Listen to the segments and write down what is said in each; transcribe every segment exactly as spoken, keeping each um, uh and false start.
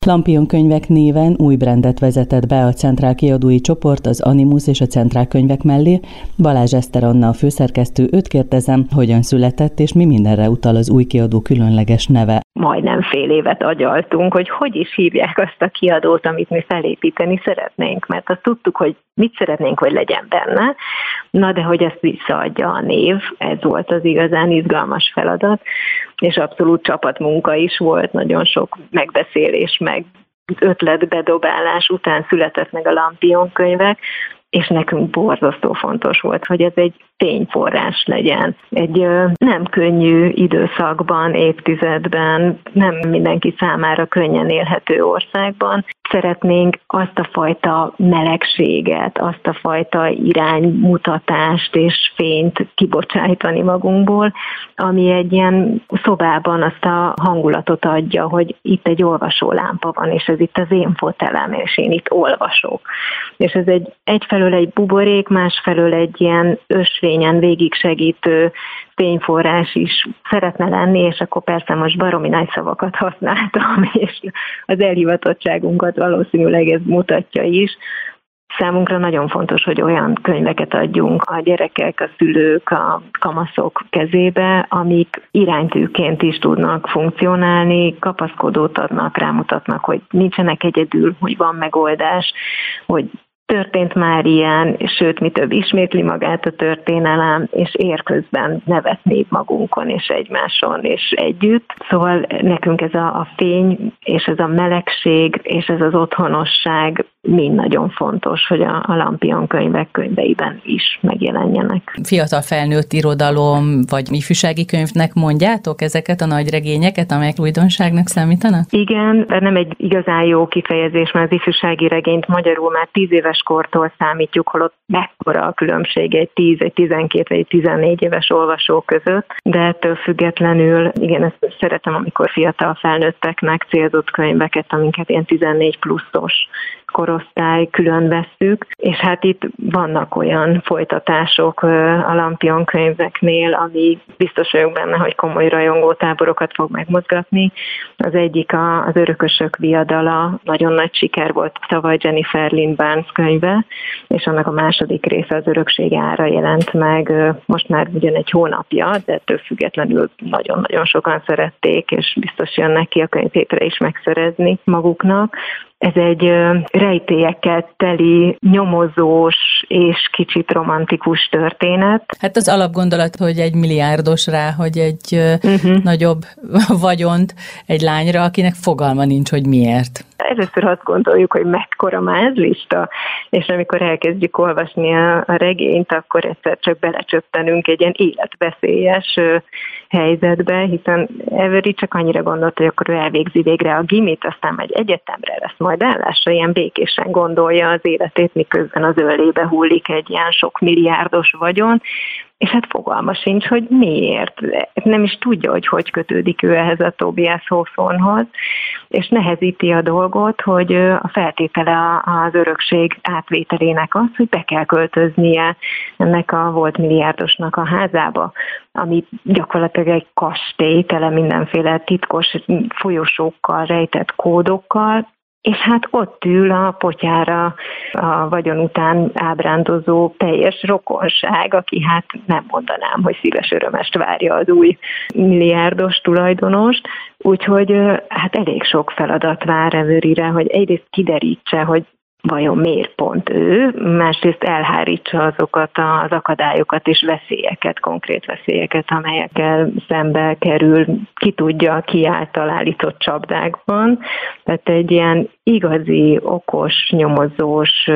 Lampion Könyvek néven új brandet vezetett be a Centrál kiadói csoport az Animus és a Centrál könyvek mellé. Balázs Eszter Anna, a főszerkesztő, őt kérdezem, hogyan született és mi mindenre utal az új kiadó különleges neve. Majdnem fél évet agyaltunk, hogy hogy is hívják azt a kiadót, amit mi felépíteni szeretnénk, mert azt tudtuk, hogy mit szeretnénk, hogy legyen benne, na de hogy ezt visszaadja a név, ez volt az igazán izgalmas feladat, és abszolút csapatmunka is volt, nagyon sok megbeszélés, meg ötletbedobálás után született meg a Lampion Könyvek, és nekünk borzasztó fontos volt, hogy ez egy tényforrás legyen. Egy ö, nem könnyű időszakban, évtizedben, nem mindenki számára könnyen élhető országban szeretnénk azt a fajta melegséget, azt a fajta iránymutatást és fényt kibocsájtani magunkból, ami egy ilyen szobában azt a hangulatot adja, hogy itt egy olvasólámpa van, és ez itt az én fotelem, és én itt olvasok. És ez egy egyfelől egy buborék, másfelől egy ilyen ösvényen végig segítő fényforrás is szeretne lenni, és akkor persze most baromi nagy szavakat használtam, és az elhivatottságunkat valószínűleg ez mutatja is. Számunkra nagyon fontos, hogy olyan könyveket adjunk a gyerekek, a szülők, a kamaszok kezébe, amik iránytűként is tudnak funkcionálni, kapaszkodót adnak, rámutatnak, hogy nincsenek egyedül, hogy van megoldás, hogy történt már ilyen, sőt, mi több, ismétli magát a történelem, és ér közben nevetni magunkon és egymáson és együtt. Szóval nekünk ez a, a fény, és ez a melegség, és ez az otthonosság mind nagyon fontos, hogy a, a Lampion Könyvek könyveiben is megjelenjenek. Fiatal felnőtt irodalom, vagy ifjúsági könyvnek mondjátok ezeket a nagy regényeket, amelyek újdonságnak számítanak? Igen, de nem egy igazán jó kifejezés, mert az ifjúsági regényt magyarul már tíz éves kortól számítjuk, holott mekkora a különbség egy tíz, egy tizenkét vagy egy tizennégy éves olvasó között, de ettől függetlenül, igen, ezt szeretem, amikor fiatal felnőtteknek célzott könyveket, amiket ilyen tizennégy pluszos korosztály külön vesszük, és hát itt vannak olyan folytatások a Lampion Könyveknél, ami biztos vagyok benne, hogy komoly rajongótáborokat fog megmozgatni. Az egyik a, az Örökösök viadala, nagyon nagy siker volt tavaly Jennifer Lynn Barnes könyve, és annak a második része, az Örökség ára jelent meg most már ugyan egy hónapja, de ettől függetlenül nagyon-nagyon sokan szerették, és biztos jönnek ki a könyvtétre is megszerezni maguknak. Ez egy rejtélyekkel teli, nyomozós és kicsit romantikus történet. Hát az alapgondolat, hogy egy milliárdos rá, hogy egy uh-huh. nagyobb vagyont egy lányra, akinek fogalma nincs, hogy miért. Először azt gondoljuk, hogy mekkora mázlista, és amikor elkezdjük olvasni a, a regényt, akkor egyszer csak belecsöppenünk egy ilyen életveszélyes helyzetbe, hiszen Avery csak annyira gondolt, hogy akkor ő elvégzi végre a gimit, aztán megy egyetemre, lesz majd állásra, ilyen békésen gondolja az életét, miközben az öllébe hullik egy ilyen sok milliárdos vagyon, és hát fogalma sincs, hogy miért. Nem is tudja, hogy hogy kötődik ő ehhez a Tobias Hawthornehoz, és nehezíti a dolgot, hogy a feltétele az örökség átvételének az, hogy be kell költöznie ennek a volt milliárdosnak a házába, ami gyakorlatilag egy kastély, tele mindenféle titkos folyosókkal, rejtett kódokkal, és hát ott ül a potyára a vagyon után ábrándozó teljes rokonság, aki hát nem mondanám, hogy szíves örömest várja az új milliárdos tulajdonost. Úgyhogy hát elég sok feladat vár Averyre, hogy egyrészt kiderítse, hogy vajon miért pont ő, másrészt elhárítsa azokat az akadályokat és veszélyeket, konkrét veszélyeket, amelyekkel szembe kerül, ki tudja, ki által állított csapdákban. Tehát egy ilyen igazi, okos, nyomozós,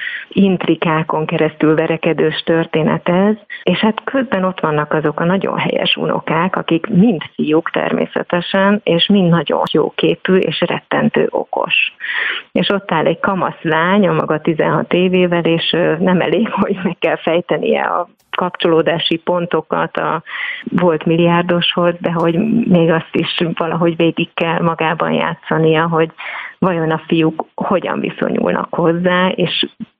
intrikákon keresztül verekedős történet ez, és hát közben ott vannak azok a nagyon helyes unokák, akik mind fiúk természetesen, és mind nagyon jóképű és rettentő okos. És ott áll egy kamaszlány, a maga tizenhat évével, és nem elég, hogy meg kell fejtenie a kapcsolódási pontokat a volt milliárdoshoz, de hogy még azt is valahogy végig kell magában játszania, hogy vajon a fiúk hogyan viszonyulnak hozzá, és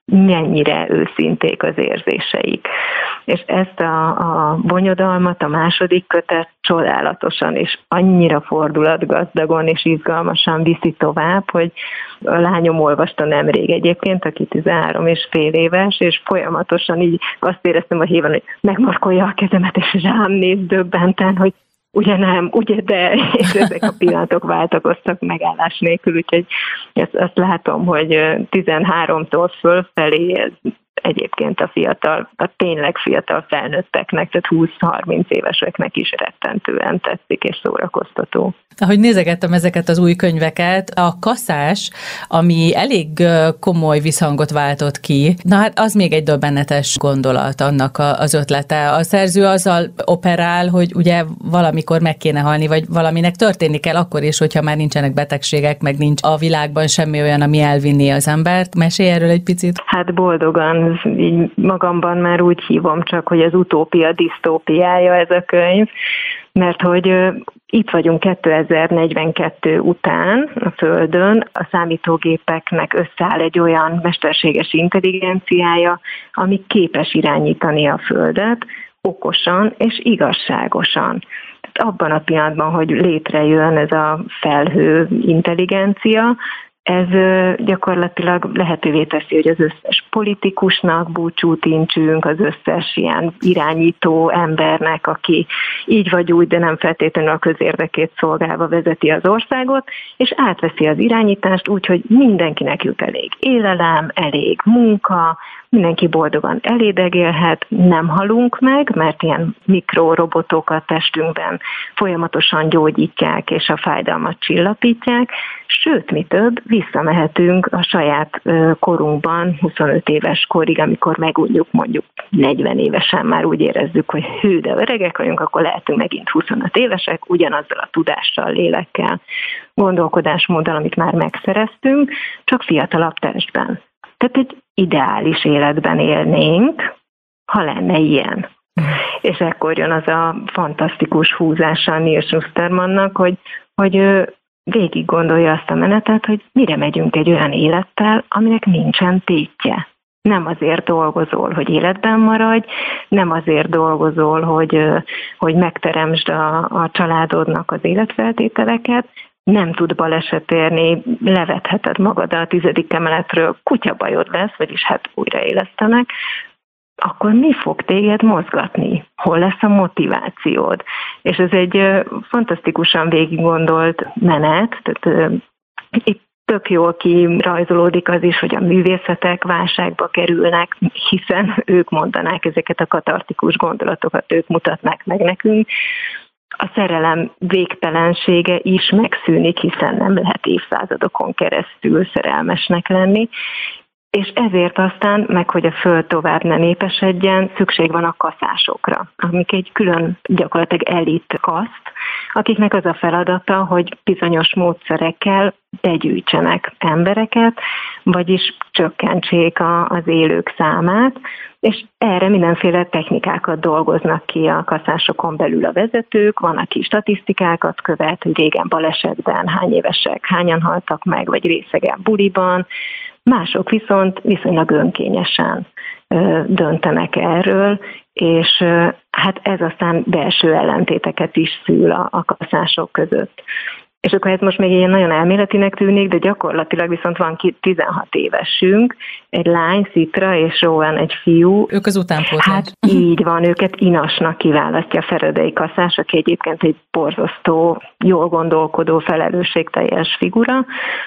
mennyire őszinték az érzéseik. És ezt a, a bonyodalmat a második kötet csodálatosan és annyira fordulatgazdagon és izgalmasan viszi tovább, hogy a lányom olvasta nemrég egyébként, aki tizenhárom és fél éves, és folyamatosan így azt éreztem a híven, hogy megmarkolja a kezemet, és rám néz döbbenten, hogy ugye nem, ugye de, és ezek a pillanatok váltakoztak megállás nélkül, úgyhogy ezt, azt látom, hogy tizenháromtól fölfelé ez egyébként a fiatal, a tényleg fiatal felnőtteknek, tehát húsz-harminc éveseknek is rettentően tetszik és szórakoztató. Ahogy nézegettem ezeket az új könyveket, a kaszás, ami elég komoly visszhangot váltott ki, na hát az még egy döbbenetes gondolat annak az ötlete. A szerző azzal operál, hogy ugye valamikor meg kéne halni, vagy valaminek történni kell akkor is, hogyha már nincsenek betegségek, meg nincs a világban semmi olyan, ami elvinné az embert. Mesélj erről egy picit. Hát boldogan, így magamban már úgy hívom csak, hogy az utópia disztópiája ez a könyv, mert hogy itt vagyunk kétezer-negyvenkettő után a Földön, a számítógépeknek összeáll egy olyan mesterséges intelligenciája, ami képes irányítani a Földet okosan és igazságosan. Tehát abban a pillanatban, hogy létrejön ez a felhő intelligencia, ez gyakorlatilag lehetővé teszi, hogy az összes politikusnak búcsút intsünk, az összes ilyen irányító embernek, aki így vagy úgy, de nem feltétlenül a közérdekét szolgálva vezeti az országot, és átveszi az irányítást úgy, hogy mindenkinek jut elég élelem, elég munka, mindenki boldogan elédegélhet, nem halunk meg, mert ilyen mikrorobotok a testünkben folyamatosan gyógyítják és a fájdalmat csillapítják, sőt, mi több, visszamehetünk a saját korunkban, huszonöt éves korig, amikor megújjuk mondjuk negyven évesen, már úgy érezzük, hogy hű, de öregek vagyunk, akkor lehetünk megint huszonöt évesek, ugyanazzal a tudással, lélekkel, gondolkodásmóddal, amit már megszereztünk, csak fiatalabb testben. Tehát egy ideális életben élnénk, ha lenne ilyen. És ekkor jön az a fantasztikus húzása a Neil Shustermannak, hogy, hogy ő végig gondolja azt a menetet, hogy mire megyünk egy olyan élettel, aminek nincsen tétje. Nem azért dolgozol, hogy életben maradj, nem azért dolgozol, hogy, hogy megteremtsd a, a családodnak az életfeltételeket, nem tud baleset érni, levetheted magad a tizedik emeletről, kutyabajod lesz, vagyis hát újraélesztenek, akkor mi fog téged mozgatni? Hol lesz a motivációd? És ez egy fantasztikusan végiggondolt menet, tehát itt tök jól kirajzolódik az is, hogy a művészetek válságba kerülnek, hiszen ők mondanák ezeket a katartikus gondolatokat, ők mutatnák meg nekünk. A szerelem végtelensége is megszűnik, hiszen nem lehet évszázadokon keresztül szerelmesnek lenni, és ezért aztán, meg hogy a föld tovább ne népesedjen, szükség van a kaszásokra, amik egy külön gyakorlatilag elit kaszt, akiknek az a feladata, hogy bizonyos módszerekkel begyűjtsenek embereket, vagyis csökkentsék a, az élők számát, és erre mindenféle technikákat dolgoznak ki a kaszásokon belül a vezetők, van, aki statisztikákat követ, hogy régen balesetben hány évesek, hányan haltak meg, vagy részegen buliban, mások viszont viszonylag önkényesen ö, döntenek erről, és ö, hát ez aztán belső ellentéteket is szül a, a kaszások között. És akkor ez most még ilyen nagyon elméletinek tűnik, de gyakorlatilag viszont van tizenhat évesünk, egy lány, Citra, és Rowan, egy fiú. Ők az utánpótlás. Hát így van, őket Inasnak kiválasztja Faraday kaszás, aki egyébként egy borzasztó, jól gondolkodó, felelősségteljes figura,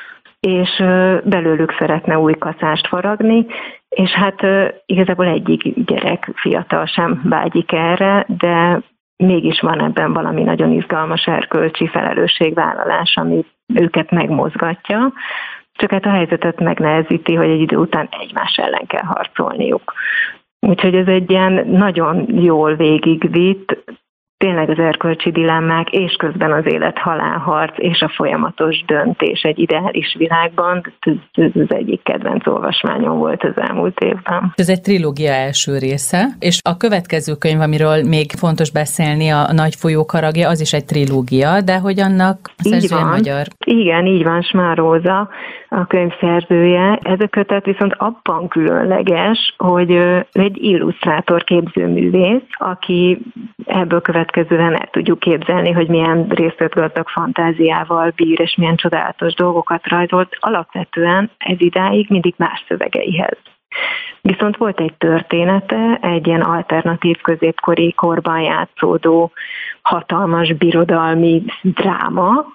és belőlük szeretne új kaszást faragni, és hát igazából egyik gyerek fiatal sem vágyik erre, de mégis van ebben valami nagyon izgalmas erkölcsi felelősségvállalás, ami őket megmozgatja, csak hát a helyzetet megnehezíti, hogy egy idő után egymás ellen kell harcolniuk. Úgyhogy ez egy ilyen nagyon jól végigvitt, tényleg az erkölcsi dilemmák, és közben az élet-halálharc, és a folyamatos döntés egy ideális világban, ez az egyik kedvenc olvasmányom volt az elmúlt évben. Ez egy trilógia első része, és a következő könyv, amiről még fontos beszélni, a Nagy folyók haragja, az is egy trilógia, de hogy annak szerzője magyar. Igen, így van, Smár Róza a könyv szerzője. Ez a kötet viszont abban különleges, hogy egy illusztrátor képzőművész, aki ebből következően el tudjuk képzelni, hogy milyen részletgazdag fantáziával bír, és milyen csodálatos dolgokat rajzolt, alapvetően ez idáig mindig más szövegeihez. Viszont volt egy története, egy ilyen alternatív középkori korban játszódó hatalmas birodalmi dráma,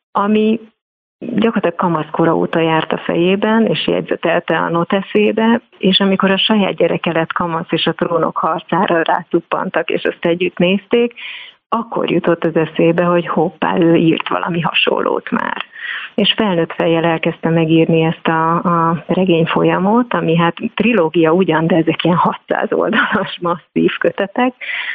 ami gyakorlatilag kamaszkora óta járt a fejében, és jegyzetelte a noteszébe, és amikor a saját gyereke lett kamasz, és a trónok harcára rátuppantak, és azt együtt nézték, akkor jutott az eszébe, hogy hoppá, ő írt valami hasonlót már. És felnőtt fejjel elkezdte megírni ezt a, a regényfolyamot, ami hát trilógia ugyan, de ezek ilyen hatszáz oldalas masszív kötetek,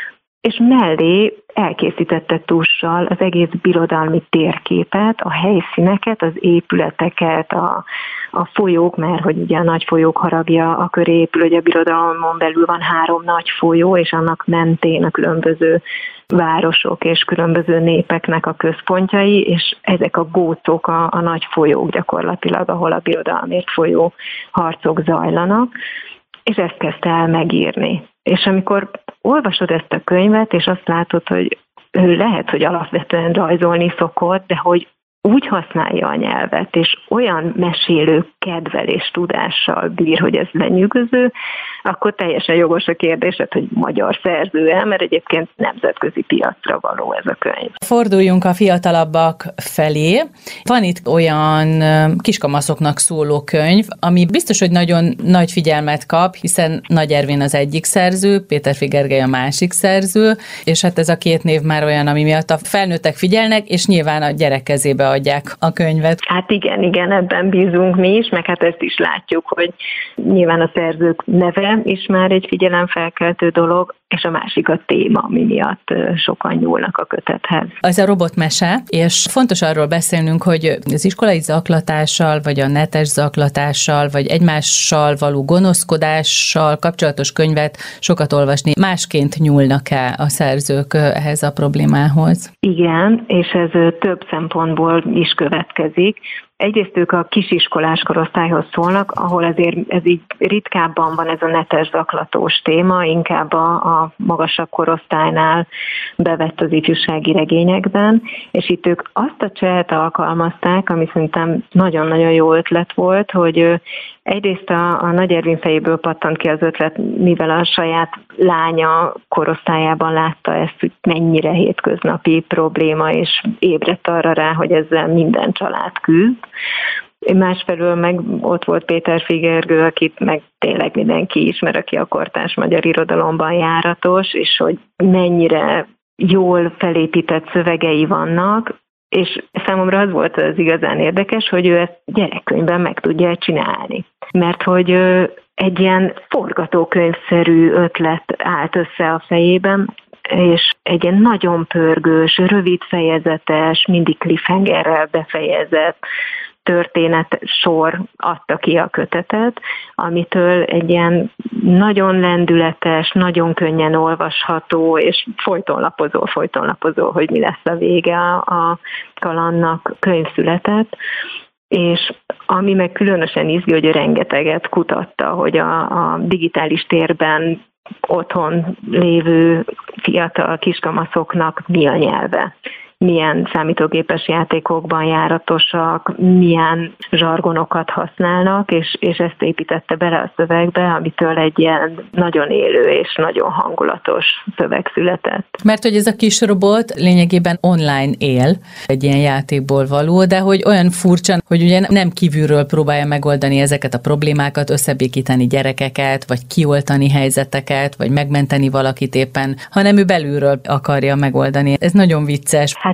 és mellé elkészítette tussal az egész birodalmi térképet, a helyszíneket, az épületeket, a, a folyók, mert hogy ugye a Nagy folyók haragja a köré épül, hogy a birodalmon belül van három nagy folyó, és annak mentén a különböző városok és különböző népeknek a központjai, és ezek a gócok a, a nagy folyók gyakorlatilag, ahol a birodalmért folyó harcok zajlanak, és ezt kezdte el megírni. És amikor olvasod ezt a könyvet, és azt látod, hogy ő lehet, hogy alapvetően rajzolni szokott, de hogy úgy használja a nyelvet, és olyan mesélő kedvel és tudással bír, hogy ez lenyűgöző, akkor teljesen jogos a kérdésed, hogy magyar szerző-e, mert egyébként nemzetközi piacra való ez a könyv. Forduljunk a fiatalabbak felé. Van itt olyan kiskamaszoknak szóló könyv, ami biztos, hogy nagyon nagy figyelmet kap, hiszen Nagy Ervin az egyik szerző, Péterfi Gergely a másik szerző, és hát ez a két név már olyan, ami miatt a felnőttek figyelnek, és nyilván a gyerek kezébe adják a könyvet. Hát igen, igen, ebben bízunk mi is, meg hát ezt is látjuk, hogy nyilván a szerzők neve is már egy figyelemfelkeltő dolog, és a másik a téma, ami miatt sokan nyúlnak a kötethez. Az a robotmese, és fontos arról beszélnünk, hogy az iskolai zaklatással, vagy a netes zaklatással, vagy egymással való gonoszkodással kapcsolatos könyvet sokat olvasni. Másként nyúlnak-e a szerzők ehhez a problémához? Igen, és ez több szempontból is következik. Egyrészt ők a kisiskolás korosztályhoz szólnak, ahol azért ez így ritkábban van ez a netes zaklatós téma, inkább a, a magasabb korosztálynál bevett az ifjúsági regényekben, és itt ők azt a csehet alkalmazták, ami szerintem nagyon-nagyon jó ötlet volt, hogy egyrészt a, a Nagy Ervin fejéből pattant ki az ötlet, mivel a saját lánya korosztályában látta ezt, hogy mennyire hétköznapi probléma, és ébredt arra rá, hogy ezzel minden család küzd. Másfelől meg ott volt Péterfi Gergő, akit meg tényleg mindenki ismer, aki a kortárs magyar irodalomban járatos, és hogy mennyire jól felépített szövegei vannak, és számomra az volt az igazán érdekes, hogy ő ezt gyerekkönyvben meg tudja csinálni. Mert hogy egy ilyen forgatókönyvszerű ötlet állt össze a fejében, és egy ilyen nagyon pörgős, rövid fejezetes, mindig cliffhangerrel befejezett történet sor adta ki a kötetet, amitől egy ilyen nagyon lendületes, nagyon könnyen olvasható, és folytonlapozó, folytonlapozó, hogy mi lesz a vége a, a kalandnak könyv született. És ami meg különösen izgi, hogy rengeteget kutatta, hogy a, a digitális térben otthon lévő fiatal kiskamaszoknak mi a nyelve, milyen számítógépes játékokban járatosak, milyen zsargonokat használnak, és, és ezt építette bele a szövegbe, amitől egy ilyen nagyon élő és nagyon hangulatos szöveg született. Mert hogy ez a kis robot lényegében online él, egy ilyen játékból való, de hogy olyan furcsa, hogy ugye nem kívülről próbálja megoldani ezeket a problémákat, összebékíteni gyerekeket, vagy kioltani helyzeteket, vagy megmenteni valakit éppen, hanem ő belülről akarja megoldani. Ez nagyon vicces. Hát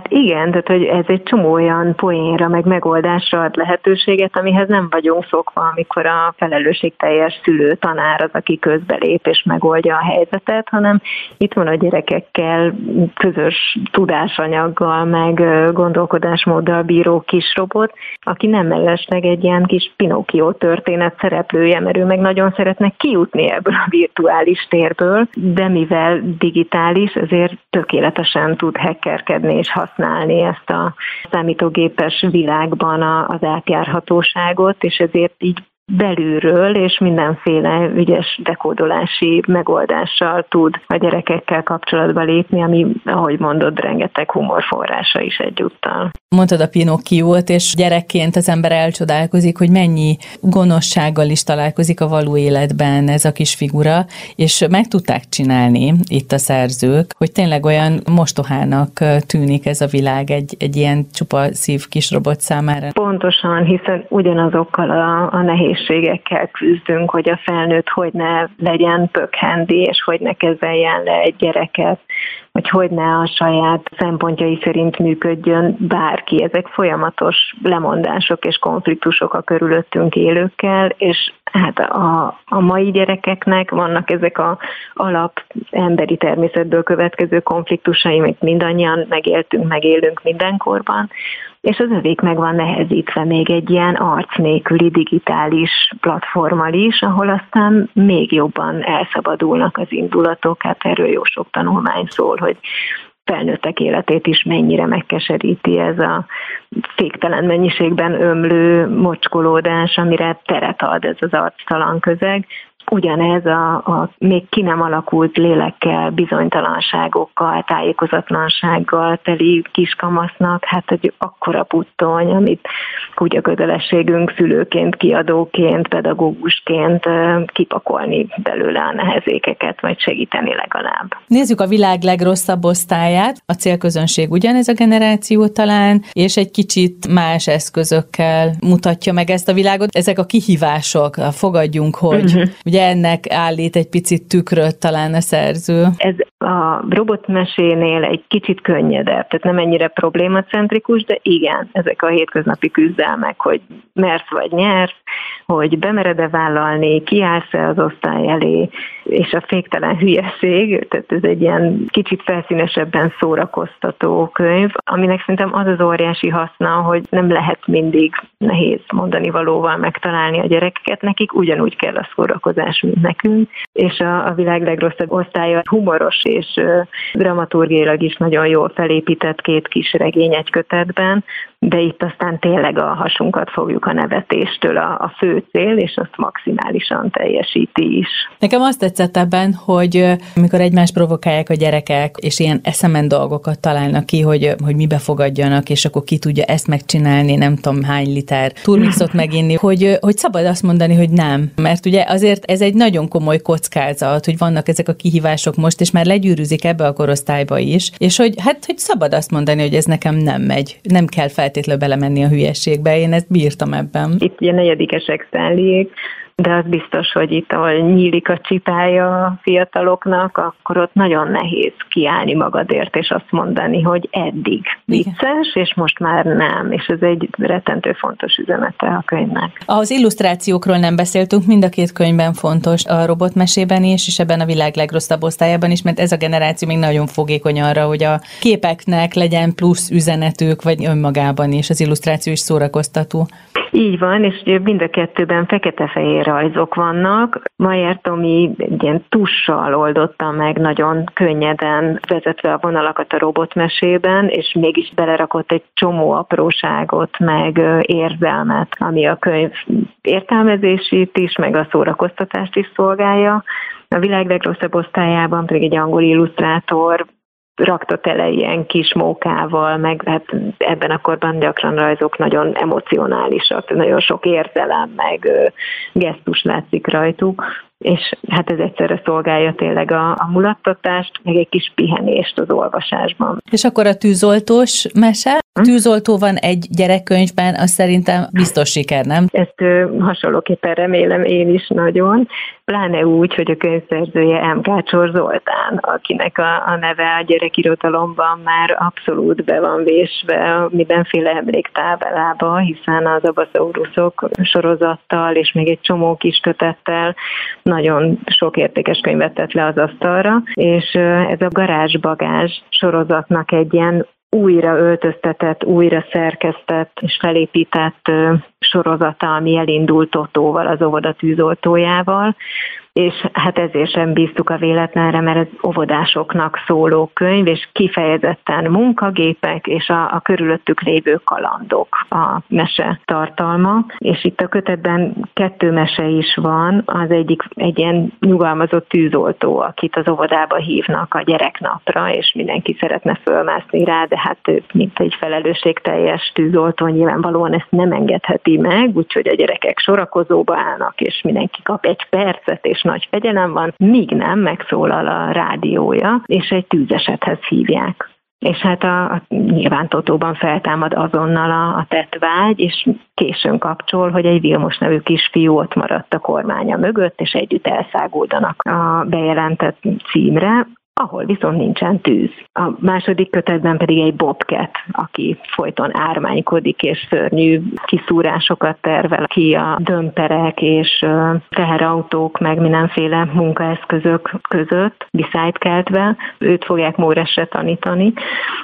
Hát igen, tehát hogy ez egy csomó olyan poénra, meg megoldásra ad lehetőséget, amihez nem vagyunk szokva, amikor a felelősségteljes szülő, tanár az, aki közbelép és megoldja a helyzetet, hanem itt van a gyerekekkel közös tudásanyaggal, meg gondolkodásmóddal bíró kis robot, aki nem mellesleg egy ilyen kis Pinocchio történet szereplője, mert ő meg nagyon szeretne kijutni ebből a virtuális térből, de mivel digitális, ezért tökéletesen tud hackerkedni és használni ezt a számítógépes világban az átjárhatóságot, és ezért így belülről és mindenféle ügyes dekódolási megoldással tud a gyerekekkel kapcsolatba lépni, ami, ahogy mondod, rengeteg humorforrása is egyúttal. Mondtad a Pinocchiót, és gyerekként az ember elcsodálkozik, hogy mennyi gonoszsággal is találkozik a való életben ez a kis figura, és meg tudták csinálni itt a szerzők, hogy tényleg olyan mostohának tűnik ez a világ egy, egy ilyen csupa szív kis robot számára. Pontosan, hiszen ugyanazokkal a, a nehézségekkel küzdünk, hogy a felnőtt hogy ne legyen pökhendi, és hogy ne kezeljen le egy gyereket, hogy hogy ne a saját szempontjai szerint működjön bárki. Ezek folyamatos lemondások és konfliktusok a körülöttünk élőkkel, és hát a, a mai gyerekeknek vannak ezek az alap emberi természetből következő konfliktusai, amit mindannyian megéltünk, megélünk mindenkorban, és az övék meg van nehezítve még egy ilyen arc nélküli digitális platformmal is, ahol aztán még jobban elszabadulnak az indulatok, hát erről jó sok tanulmány szól, hogy felnőttek életét is mennyire megkeseríti ez a féktelen mennyiségben ömlő mocskolódás, amire teret ad ez az arctalan közeg. Ugyanez a, a még ki nem alakult lélekkel, bizonytalanságokkal, tájékozatlansággal teli kiskamasznak, hát egy akkora puttony, amit kutyakötelességünk szülőként, kiadóként, pedagógusként kipakolni belőle a nehezékeket, vagy segíteni legalább. Nézzük a világ legrosszabb osztályát. A célközönség ugyanez a generáció talán, és egy kicsit más eszközökkel mutatja meg ezt a világot. Ezek a kihívások, fogadjunk, hogy uh-huh. ugye ennek állít egy picit tükröt talán a szerző. Ez a robotmesénél egy kicsit könnyedebb, tehát nem ennyire problémacentrikus, de igen, ezek a hétköznapi küzdelmek, hogy mersz vagy nyersz, hogy bemered-e vállalni, kiállsz-e az osztály elé, és a féktelen hülyeség, tehát ez egy ilyen kicsit felszínesebben szórakoztató könyv, aminek szerintem az az óriási haszna, hogy nem lehet mindig nehéz mondani valóval megtalálni a gyerekeket, nekik ugyanúgy kell a szórakozás, mint nekünk, és a, a világ legrosszabb osztálya humoros és uh, dramaturgiailag is nagyon jól felépített két kis regény egy kötetben, de itt aztán tényleg a hasunkat fogjuk a nevetéstől a, a fő cél, és azt maximálisan teljesíti is. Nekem azt tetszett ebben, hogy amikor egymást provokálják a gyerekek, és ilyen eszemen dolgokat találnak ki, hogy, hogy mibe fogadjanak, és akkor ki tudja ezt megcsinálni, nem tudom hány liter turmixot meginni, hogy, hogy szabad azt mondani, hogy nem. Mert ugye azért ez egy nagyon komoly kockázat, hogy vannak ezek a kihívások most, és már legyűrűzik ebbe a korosztályba is, és hogy hát, hogy szabad azt mondani, hogy ez nekem nem megy. Nem kell feltétlenül belemenni a hülyességbe. Én ezt bírtam ebben. Itt ugye negyedikesek Stanleyék, de az biztos, hogy itt, ahol nyílik a csipája a fiataloknak, akkor ott nagyon nehéz kiállni magadért, és azt mondani, hogy eddig vicces, és most már nem, és ez egy rettentő fontos üzenete a könyvnek. Az illusztrációkról nem beszéltünk, mind a két könyvben fontos, a robotmesében is, és ebben a világ legrosszabb osztályában is, mert ez a generáció még nagyon fogékony arra, hogy a képeknek legyen plusz üzenetük, vagy önmagában is, az illusztráció is szórakoztató. Így van, és ugye mind a kettőben fekete-fehér rajzok vannak. Mayer Tomi egy ilyen tussal oldotta meg nagyon könnyeden, vezetve a vonalakat a robotmesében, és mégis belerakott egy csomó apróságot, meg érzelmet, ami a könyv értelmezését is, meg a szórakoztatást is szolgálja. A világ legrosszabb osztályában pedig egy angol illusztrátor rakta tele ilyen kis mókával, meg hát ebben a korban gyakran rajzok nagyon emocionálisak, nagyon sok érzelem, meg gesztus látszik rajtuk. és hát ez egyszerre szolgálja tényleg a, a mulattatást, meg egy kis pihenést az olvasásban. És akkor a tűzoltós mese? A tűzoltó van egy gyerekkönyvben, az szerintem biztos siker, nem? Ezt ö, hasonlóképpen remélem én is nagyon, pláne úgy, hogy a könyvszerzője M. Kácsor Zoltán, akinek a, a neve a gyerekirodalomban már abszolút be van vésve mindenféle emléktáblába, hiszen az Abaszauruszok sorozattal és még egy csomó kis kötettel nagyon sok értékes könyvet tett le az asztalra, és ez a Garázs-bagázs sorozatnak egy ilyen újra öltöztetett, újra szerkesztett és felépített sorozata, ami elindult Totóval, az óvoda tűzoltójával, és hát ezért sem bíztuk a véletlenre, mert ez óvodásoknak szóló könyv, és kifejezetten munkagépek, és a, a körülöttük lévő kalandok a mese tartalma, és itt a kötetben kettő mese is van, az egyik egy ilyen nyugalmazott tűzoltó, akit az óvodába hívnak a gyereknapra, és mindenki szeretne fölmászni rá, de hát ő, mint egy felelősségteljes tűzoltó, nyilvánvalóan ezt nem engedheti meg, úgyhogy a gyerekek sorakozóba állnak, és mindenki kap egy percet, és nagy fegyelem van, míg nem megszólal a rádiója, és egy tűzesethez hívják. És hát a, a nyilván Totóban feltámad azonnal a, a tettvágy, és későn kapcsol, hogy egy Vilmos nevű kisfiú ott maradt a kormánya mögött, és együtt elszáguldanak a bejelentett címre, ahol viszont nincsen tűz. A második kötetben pedig egy bobcat, aki folyton ármánykodik és szörnyű kiszúrásokat tervel ki a dömperek és teherautók, meg mindenféle munkaeszközök között, viszályt keltve. Őt fogják Móresre tanítani.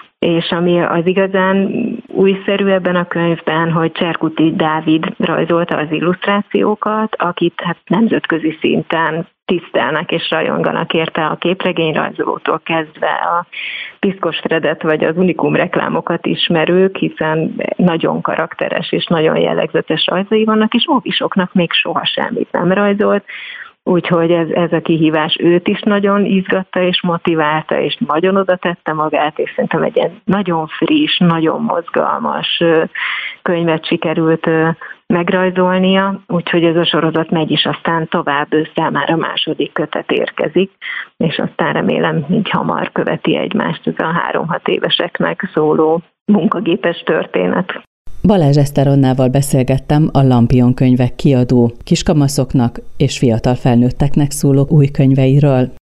És ami az igazán újszerű ebben a könyvben, hogy Cserkuti Dávid rajzolta az illusztrációkat, akit hát nemzetközi szinten tisztelnek és rajonganak érte, a képregényrajzolótól kezdve a Piszkos Fredet vagy az Unikum reklámokat ismerők, hiszen nagyon karakteres és nagyon jellegzetes rajzai vannak, és óvisoknak még soha semmit nem rajzolt. Úgyhogy ez, ez a kihívás őt is nagyon izgatta és motiválta, és nagyon oda tette magát, és szerintem egy ilyen nagyon friss, nagyon mozgalmas könyvet sikerült megrajzolnia, úgyhogy ez a sorozat megy is, aztán tovább ősszel már a második kötet érkezik, és aztán remélem, így hamar követi egymást ez a három-hat éveseknek szóló munkagépes történet. Balázs Eszteronnával beszélgettem a Lampion könyvek kiadó kiskamaszoknak és fiatal felnőtteknek szóló új könyveiről.